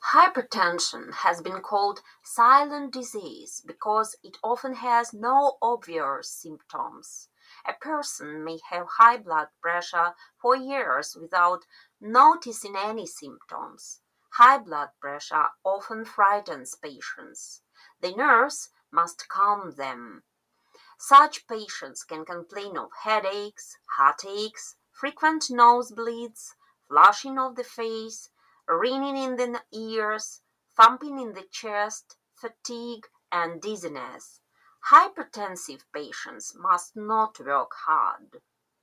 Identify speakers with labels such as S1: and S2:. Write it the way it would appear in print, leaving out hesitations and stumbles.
S1: Hypertension has been called silent disease because it often has no obvious symptoms. A person may have high blood pressure for years without noticing any symptoms. High blood pressure often frightens patients. The nurse must calm them. Such patients can complain of headaches, heartaches, frequent nosebleeds, flushing of the face, ringing in the ears, thumping in the chest, fatigue, and dizziness. Hypertensive patients must not work hard.